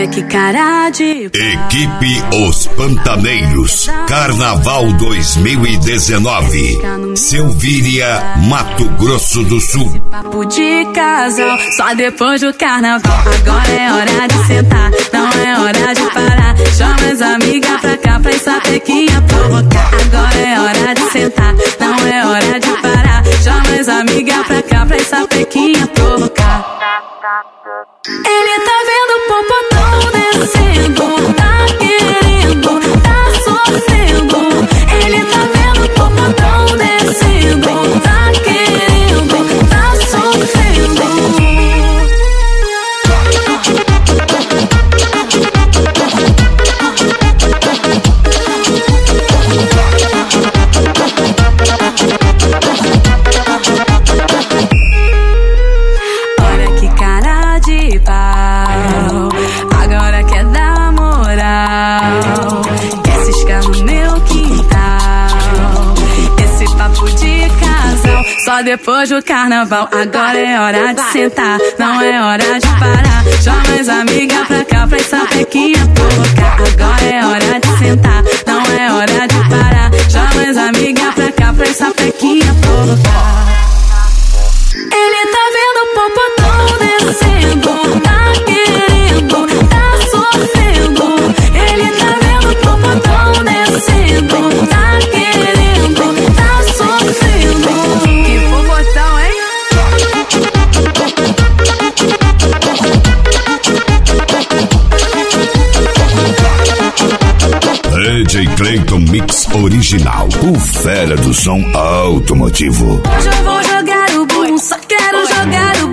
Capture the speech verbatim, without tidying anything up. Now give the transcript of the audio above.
Olha que cara de pau. Equipe Os Pantaneiros, Carnaval dois mil e dezenove, Selvíria, Mato Grosso do Sul. Esse papo de casal, só depois do carnaval. Agora é hora de sentar, não é hora de parar. Chama as amigas pra cá pra essa pequinha provocar. Agora é hora de sentar, não é hora de parar. Chama as amigas pra cá pra essa pequinha provocar. Ele tá vendo o popotão descendo, tá querendo, tá sofrendo. Ele tá vendo o popotão descendo, tá querendo, tá sofrendo. Olha que cara de pau, agora quer dar moral, quer ciscar no meu quintal. Esse papo de casal, só depois do carnaval. Agora é hora de sentar, não é hora de parar. Chama as amigas pra cá pra essa pequinha provocar. Agora é hora de sentar, não é hora de parar. Chama as amigas pra cá pra essa pequinha provocar. Ele tá vendo o popotão descendo, tá querendo, tá sofrendo. Ele tá vendo o popotão descendo, tá querendo, tá sofrendo. Que popotão, hein? D J Clayton Mix Original, o fera do som automotivo. Hoje eu vou jogar o boom, só quero jogar o